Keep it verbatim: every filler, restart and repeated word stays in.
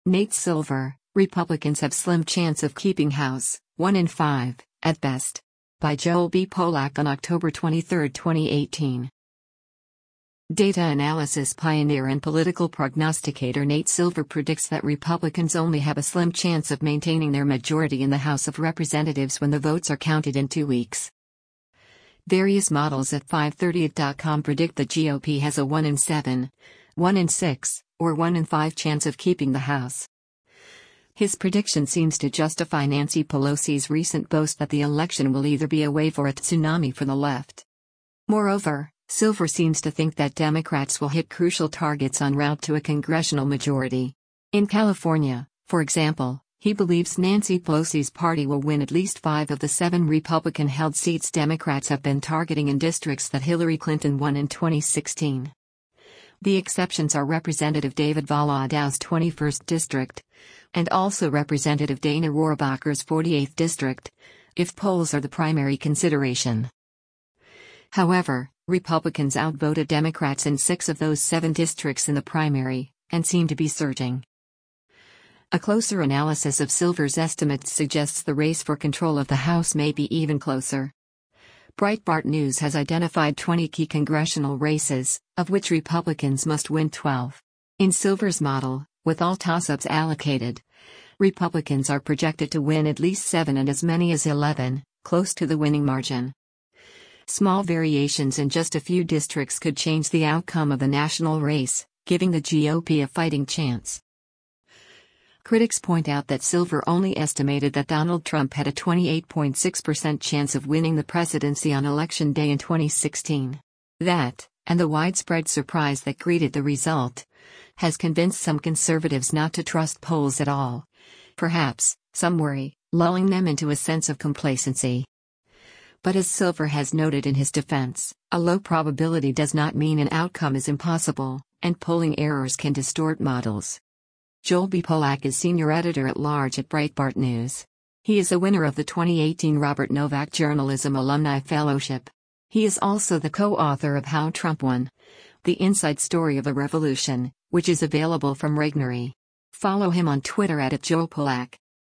Nate Silver, Republicans have slim chance of keeping House, one in five, at best. By Joel B. Polak on October twenty-third, twenty eighteen. Data analysis pioneer and political prognosticator Nate Silver predicts that Republicans only have a slim chance of maintaining their majority in the House of Representatives when the votes are counted in two weeks. Various models at five thirty dot com predict the G O P has a one in seven, one in six, or one in five chance of keeping the House. His prediction seems to justify Nancy Pelosi's recent boast that the election will either be a wave or a tsunami for the left. Moreover, Silver seems to think that Democrats will hit crucial targets en route to a congressional majority. In California, for example, he believes Nancy Pelosi's party will win at least five of the seven Republican-held seats Democrats have been targeting in districts that Hillary Clinton won in twenty sixteen. The exceptions are Representative David Volodow's twenty-first District, and also Representative Dana Rohrabacher's forty-eighth District, if polls are the primary consideration. However, Republicans outvoted Democrats in six of those seven districts in the primary, and seem to be surging. A closer analysis of Silver's estimates suggests the race for control of the House may be even closer. Breitbart News has identified twenty key congressional races, of which Republicans must win twelve. In Silver's model, with all toss-ups allocated, Republicans are projected to win at least seven and as many as eleven, close to the winning margin. Small variations in just a few districts could change the outcome of the national race, giving the G O P a fighting chance. Critics point out that Silver only estimated that Donald Trump had a twenty-eight point six percent chance of winning the presidency on Election Day in twenty sixteen. That, and the widespread surprise that greeted the result, has convinced some conservatives not to trust polls at all. Perhaps, some worry, lulling them into a sense of complacency. But as Silver has noted in his defense, a low probability does not mean an outcome is impossible, and polling errors can distort models. Joel B. Polak is senior editor-at-large at Breitbart News. He is a winner of the twenty eighteen Robert Novak Journalism Alumni Fellowship. He is also the co-author of How Trump Won: The Inside Story of a Revolution, which is available from Regnery. Follow him on Twitter at Joel Polak.